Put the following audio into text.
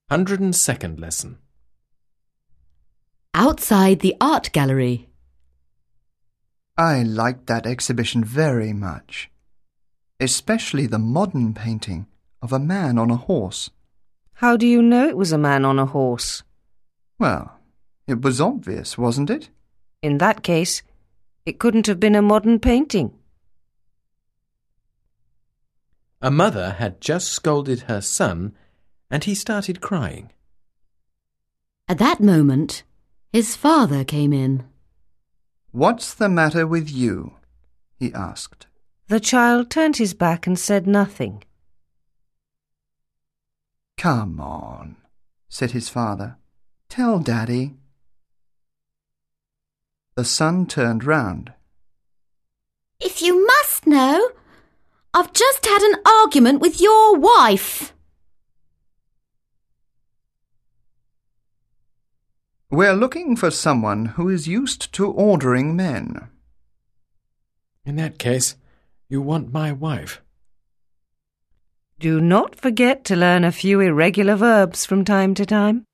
102nd lesson. Outside the art gallery. I liked that exhibition very much, especially the modern painting of a man on a horse. How do you know it was a man on a horse? Well, it was obvious, wasn't it? In that case, it couldn't have been a modern painting. A mother had just scolded her son and he started crying. At that moment, his father came in. "What's the matter with you?" he asked. The child turned his back and said nothing. "Come on," said his father. "Tell Daddy." The son turned round. If you must know, I've just had an argument with your wife. "We're looking for someone who is used to ordering men." In that case, you want my wife. Do not forget to learn a few irregular verbs from time to time.